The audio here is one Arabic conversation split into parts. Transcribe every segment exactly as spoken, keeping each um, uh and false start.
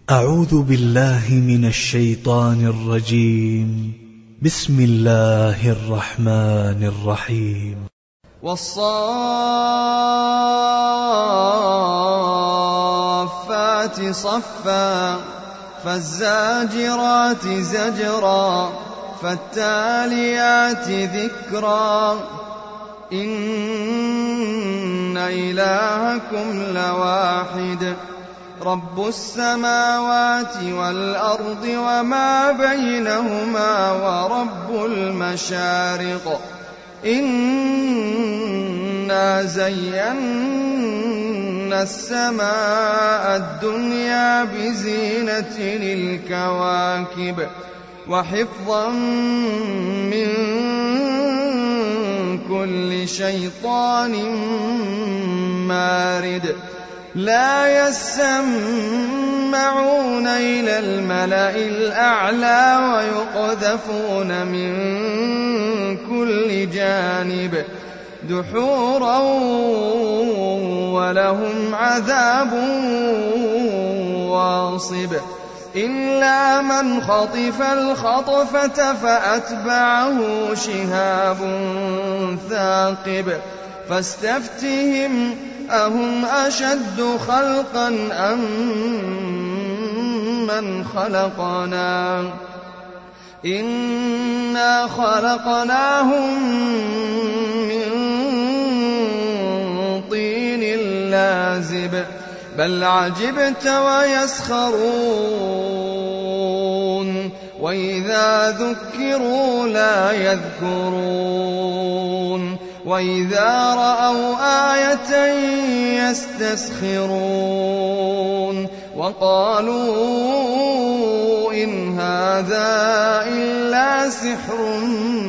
أعوذ بالله من الشيطان الرجيم. بسم الله الرحمن الرحيم. والصافات صفا فالزاجرات زجرا فالتاليات ذكرا إن إلهكم لواحد رب السماوات والأرض وما بينهما ورب المشارق إنا زينا السماء الدنيا بزينة الكواكب وحفظا من كل شيطان مارد لا يسمعون إلى الملأ الأعلى ويقذفون من كل جانب دحورا ولهم عذاب واصب إلا من خطف الخطفة فأتبعه شهاب ثاقب فاستفتهم أهم أشد خلقا أم من خلقنا إنا خلقناهم من طين لازب بل عجبت ويسخرون وإذا ذكروا لا يذكرون وإذا رأوا آية يستسخرون وقالوا إن هذا إلا سحر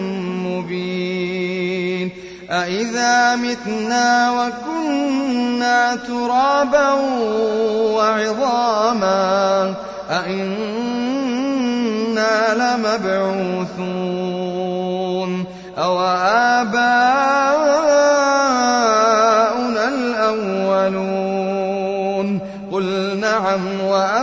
مبين أإذا متنا وكنا ترابا وعظاما أإنا لمبعوثون أو آباؤنا الأولون قل نعم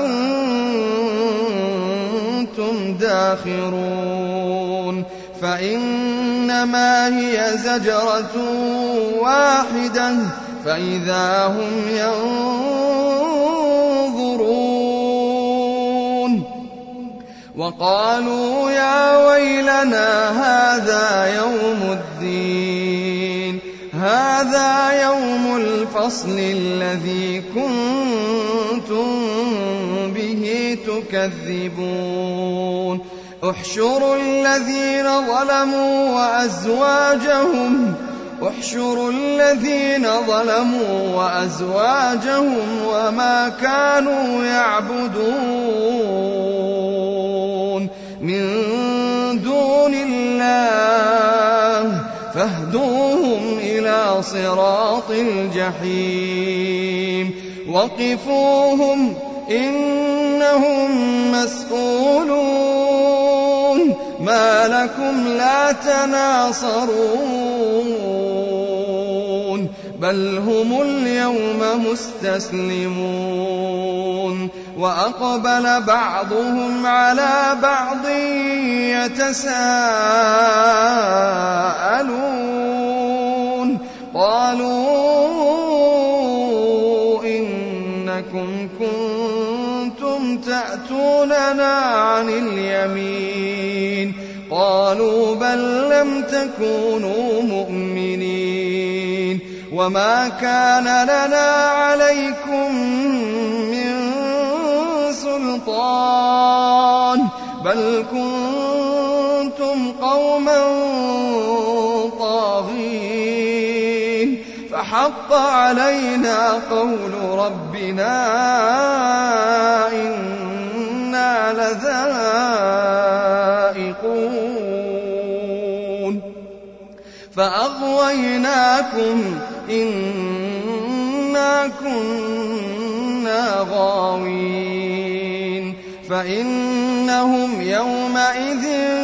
وأنتم داخرون فإنما هي زجرة واحدة فإذا هم ينظرون وقالوا يا ويلنا هذا يوم الدين هذا يوم الفصل الذي كنتم به تكذبون احشروا الذين ظلموا وأزواجهم احشروا الذين ظلموا وأزواجهم وما كانوا يعبدون من دون الله فاهدوهم إلى صراط الجحيم وقفوهم إنهم مسؤولون ما لكم لا تناصرون بل هم اليوم مستسلمون وأقبل بعضهم على بعض يتساءلون قالوا إنكم كنتم تأتوننا عن اليمين قالوا بل لم تكونوا مؤمنين وما كان لنا عليكم من سلطان بل كنتم قوما طاغين فحق علينا قول ربنا إنا لذائقون فأغويناكم إنا كنا غاوين فإنهم يومئذ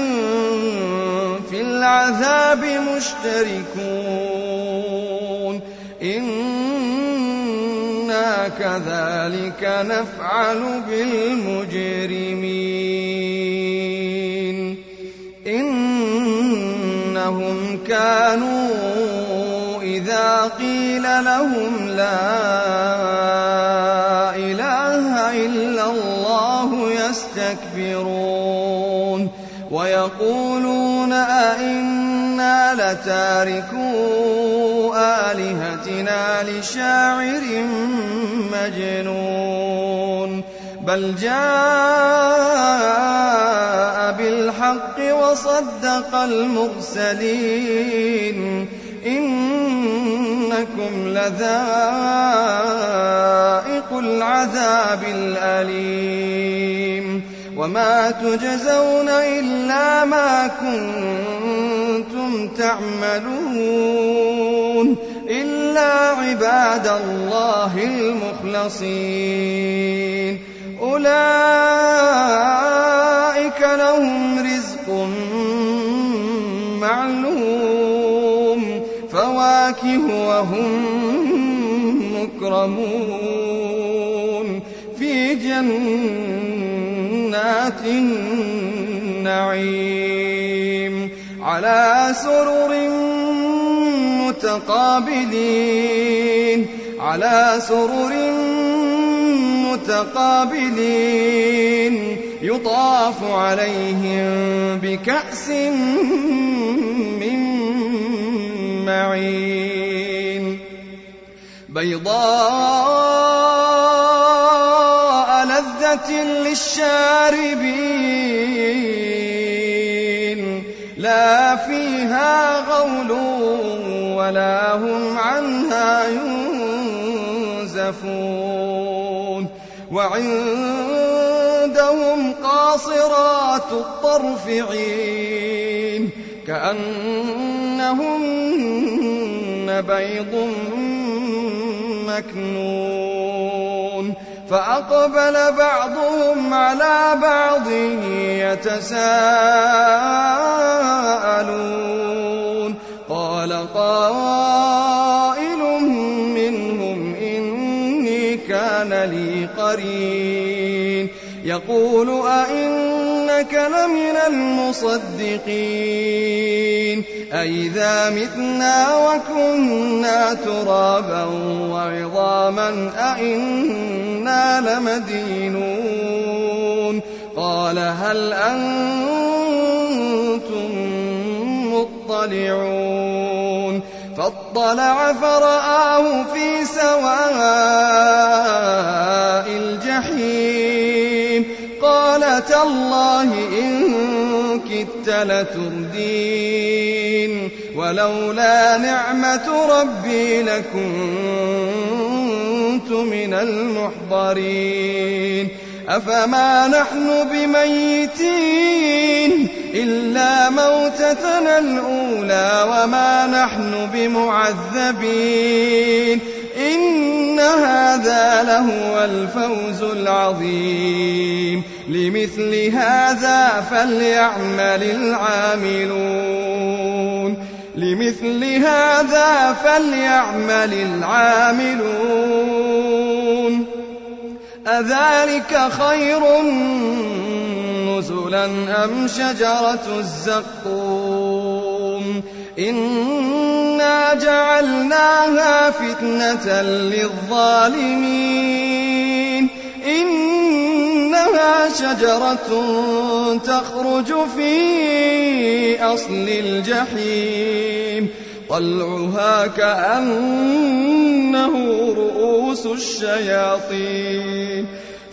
في العذاب مشتركون إنا كذلك نفعل بالمجرمين إنهم كانوا إذا قيل لهم لا إله إلا الله يستكبرون ويقولون أئنا لتاركو آلهتنا لشاعر مجنون بل جاء بالحق وصدق المرسلين إنكم لذائق العذاب الأليم وما تجزون إلا ما كنتم تعملون إلا عباد الله المخلصين أولئك لهم رزق معلوم فواكه وهم مكرمون في جنات النعيم على سرر متقابلين على سرر متقابلين يطاف عليهم بكأس من معين بيضاء لذة للشاربين لا فيها غول ولا هم عنها ينزفون وعندهم قاصرات الطرف عين كأنهن بيض مكنون فأقبل بعضهم على بعض يتساءلون قال قائل منهم إني كان لي قرين يقول أئنك لمن المصدقين أئذا متنا وكنا ترابا وعظاما أئنا لمدينون قال هل أنتم مطلعون فاطلع فرآه في سواء الجحيم قال تالله إن كدت لتردين ولولا نعمة ربي لكنت من المحضرين أفما نحن بميتين إلا موتتنا الأولى وما نحن بمعذبين إن هذا لهو الفوز العظيم لمثل هذا فليعمل العاملون لمثل هذا فليعمل العاملون أذلك خير نزلا أم شجرة الزقوم إنا جعلناها فتنة للظالمين إنها شجرة تخرج في أصل الجحيم طلعها كأنه رؤوس الشياطين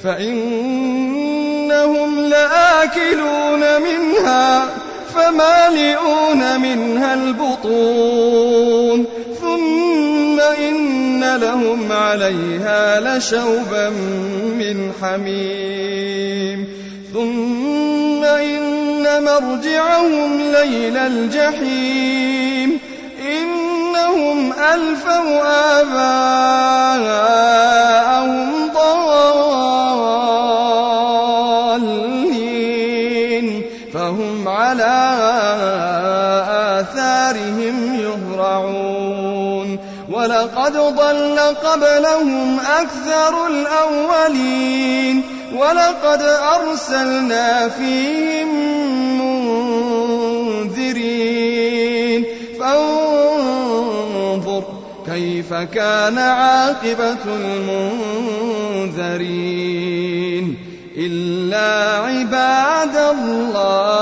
فإنهم لآكلون منها فمالئون منها البطون ثم إن لهم عليها لشوبا من حميم ثم إن مرجعهم ليلى الجحيم إنهم ألفوا آباءهم ضالين فهم على آثارهم يهرعون ولقد ضل قبلهم أكثر الأولين ولقد أرسلنا فيهم منذرين فانظر كيف كان عاقبة المنذرين إلا عباد الله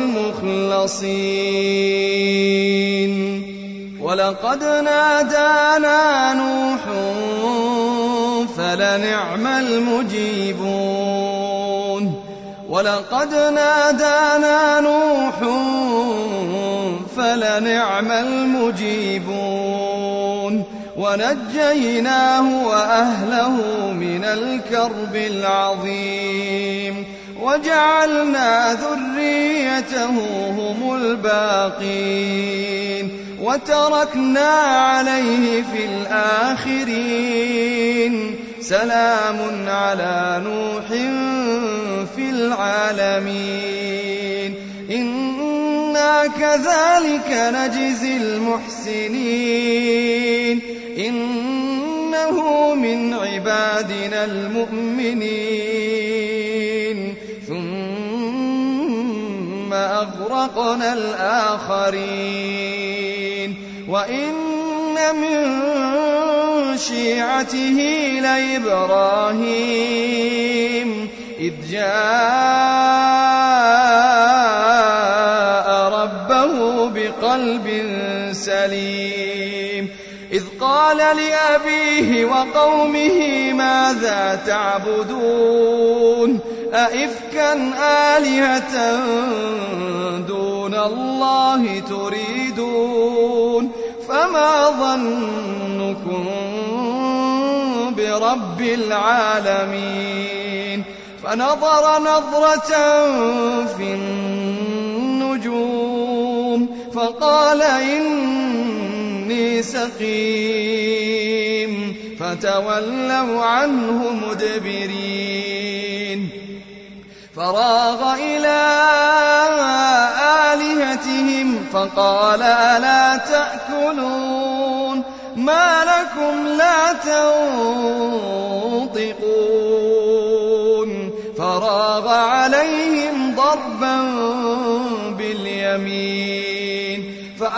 المخلصين ولقد نادانا نوح فلنعم المجيبون ولقد نادانا نوح فلنعم المجيبون ونجيناه وأهله من الكرب العظيم وجعلنا ذريته هم الباقين وتركنا عليه في الآخرين سلام على نوح في العالمين إنا كذلك نجزي المحسنين إنه من عبادنا المؤمنين ثم أغرقنا الآخرين وإن من شيعته لإبراهيم إذ جاء ربه بقلب سليم إذ قال لأبيه وقومه ماذا تعبدون أئفكا آلهة دون الله تريدون فما ظنكم برب العالمين فنظر نظرة في النجوم فقال إني سقيم فتولوا عنه مدبرين فراغ إلى آلهتهم فقال ألا تأكلون ما لكم لا تنطقون فراغ عليهم ضربا باليمين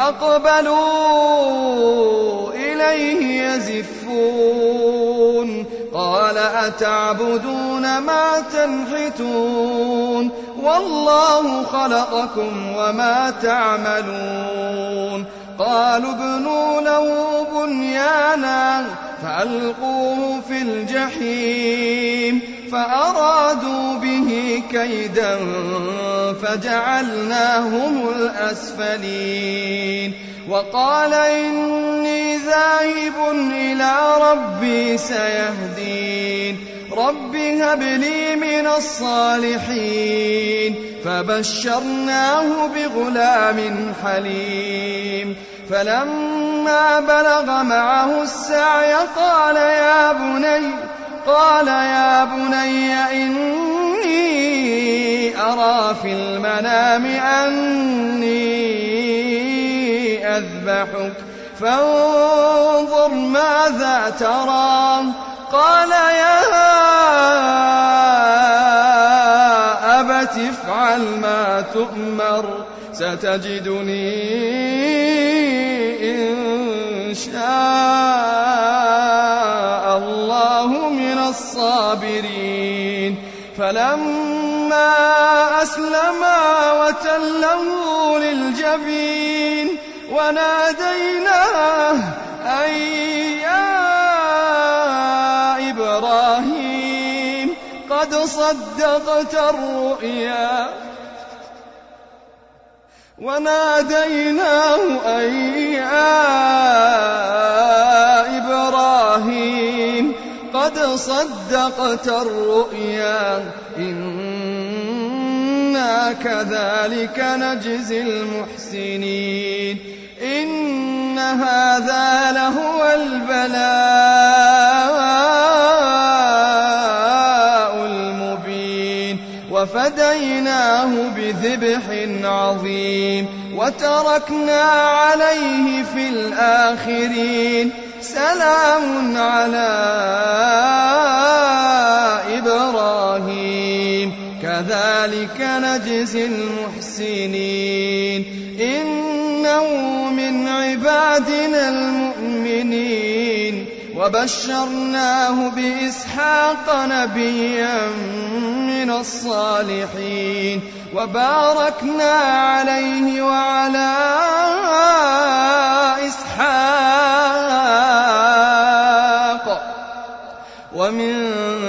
فأقبلوا إليه يزفون قال أتعبدون ما تنحتون والله خلقكم وما تعملون قالوا ابنوا له بنيانا فألقوه في الجحيم فأرادوا به كيدا فجعلناهم الأسفلين وقال إني ذاهب إلى ربي سيهدين رب هب لي من الصالحين فبشرناه بغلام حليم فلما بلغ معه السعي قال يا بني قال يا بني إني أرى في المنام أني أذبحك فانظر ماذا ترى قال يا أبت افعل ما تؤمر ستجدني إن شاء الله من الصابرين فلما أسلما وتله للجبين وناديناه أن يا إبراهيم قد صدقت الرؤيا وناديناه أن يا إبراهيم قد صدقت الرؤيا إنا كذلك نجزي المحسنين إن هذا لهو البلاء المبين وفديناه بذبح عظيم وتركنا عليه في الآخرين سلام على إبراهيم كذلك نجزي المحسنين إنه من عبادنا المؤمنين وبشرناه بإسحاق نبيا من الصالحين وباركنا عليه وعلى إسحاق ومن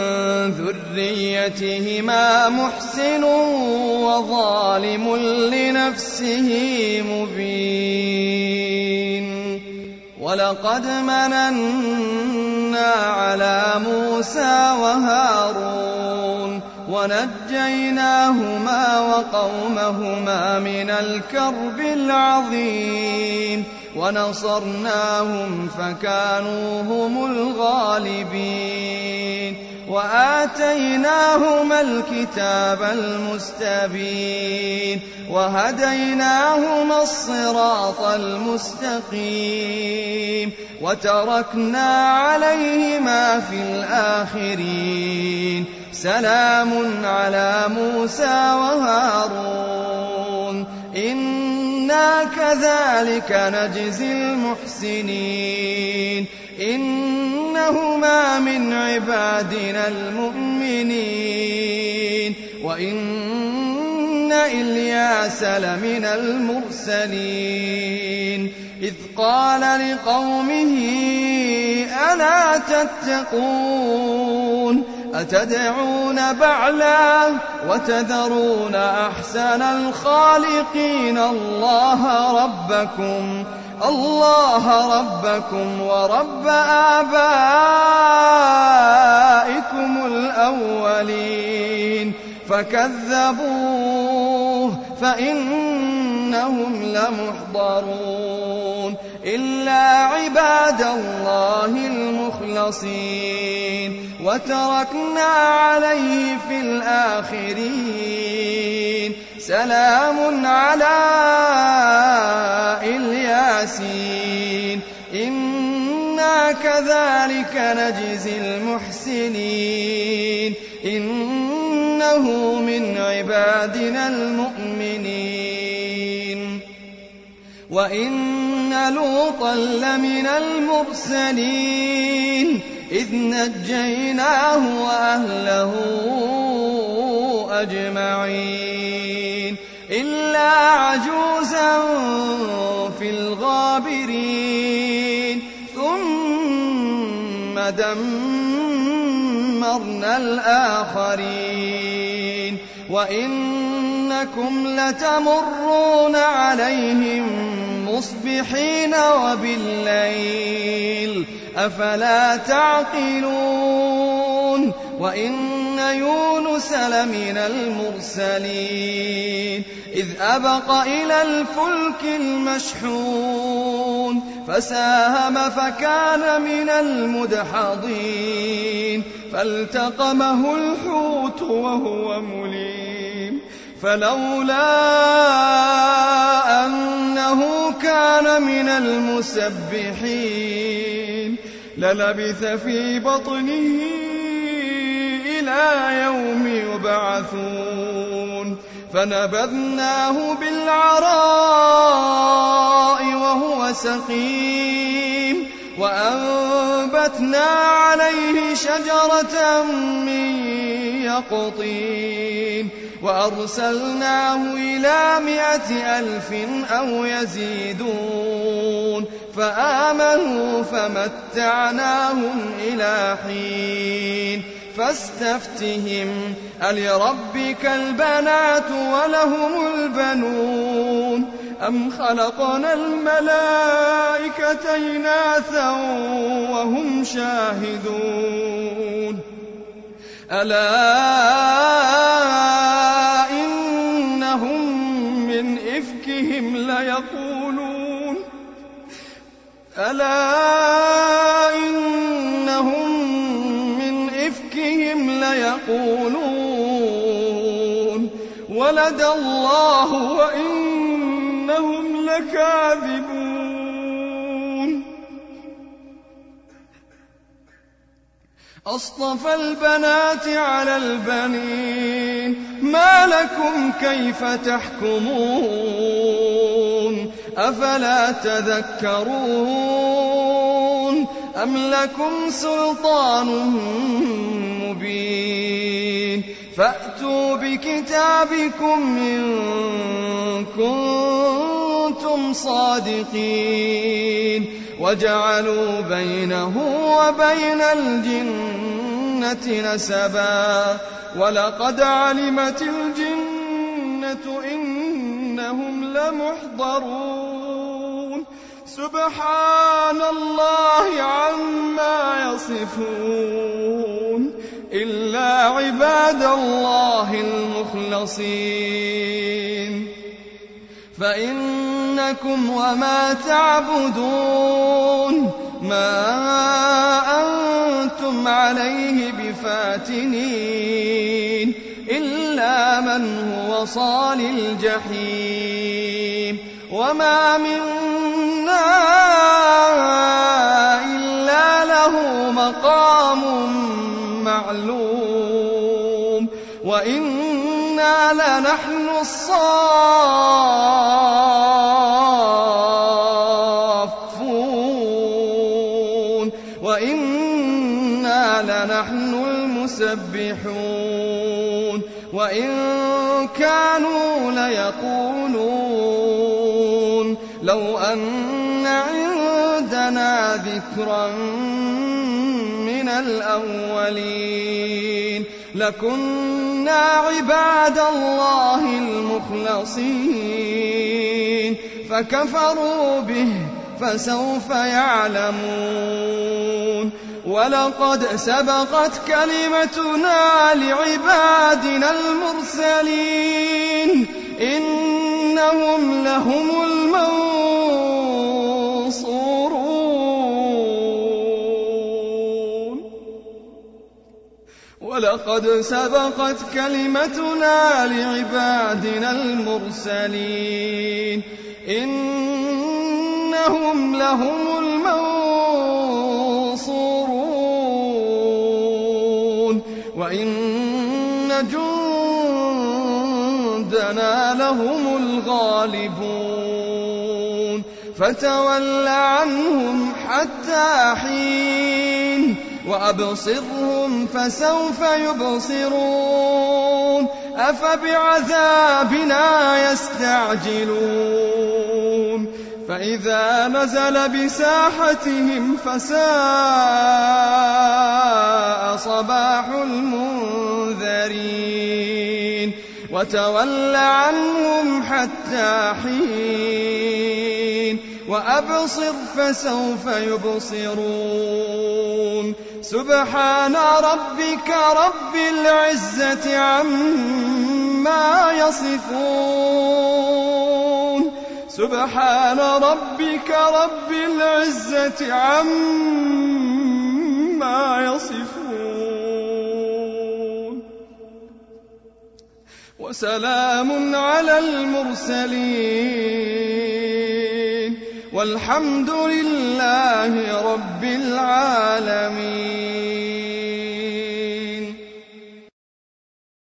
ذريتهما محسن وظالم لنفسه مبين ولقد مننا على موسى وهارون ونجيناهما وقومهما من الكرب العظيم ونصرناهم فكانوا هم الغالبين وآتيناهما الكتاب المستبين وهديناهما الصراط المستقيم وتركنا عليهما في الآخرين سلام على موسى وهارون إنا كذلك نجزي المحسنين إنهما من عبادنا المؤمنين وإن إلياس لمن المرسلين إذ قال لقومه ألا تتقون أتدعون بعلا وتذرون أحسن الخالقين الله ربكم الله ربكم ورب آبائكم الأولين فكذبوه فإنهم لمحضرون إلا عباد الله المخلصين وتركنا عليه في الآخرين سلام على الياسين إنا كذلك نجزي المحسنين إنه من عبادنا المؤمنين وإن لوطا لمن المرسلين إذ نجيناه وأهله أجمعين إلا عجوزا في الغابرين ثم دمرنا الآخرين وإنكم لتمرون عليهم مصبحين وبالليل أفلا تعقلون وإن يونس لمن المرسلين إذ أبق إلى الفلك المشحون فساهم فكان من المدحضين فالتقمه الحوت وهو مليم فلولا أنه كان من المسبحين للبث في بطنه إلى يوم يبعثون فنبذناه بالعراء وهو سقيم وأنبتنا عليه شجرة من يقطين وأرسلناه إلى مائة ألف أو يزيدون فآمنوا فمتعناهم إلى حين فاستفتهم ألربك البنات ولهم البنون أم خلقنا الملائكة إناثا وهم شاهدون ألا إنهم من إفكهم ليقولون ألا إنهم من إفكهم ليقولون ولد الله وإنهم لكاذبون أصطفى البنات على البنين ما لكم كيف تحكمون أفلا تذكرون أم لكم سلطان مبين فأتوا بكتابكم إن كنتم صادقين وجعلوا بينه وبين الجنة نسبا ولقد علمت الجنة إنهم لمحضرون سبحان الله عما يصفون إلا عباد الله المخلصين فإنكم وما تعبدون ما أنتم عليه بفاتنين إلا من هو صال الجحيم وما منا إلا له مقام معلوم وإنا لنحن الصافون وإنا لنحن المسبحون وإن كانوا ليقولون لو أن عندنا ذكرا من الأولين لكنا عباد الله المخلصين فكفروا به فسوف يعلمون ولقد سبقت كلمتنا لعبادنا المرسلين إنهم لهم المنصورون ولقد سبقت كلمتنا لعبادنا المرسلين إنهم لهم المنصورون وإن جندنا لهم الغالبون فتول عنهم حتى حين وأبصرهم فسوف يبصرون أفبعذابنا يستعجلون فإذا نزل بساحتهم فساء صباح المنذرين وتول عنهم حتى حين وأبصر فسوف يبصرون سبحان ربك رب العزة عما يصفون سبحان ربك رب العزة عما يصفون وسلام على المرسلين والحمد لله رب العالمين.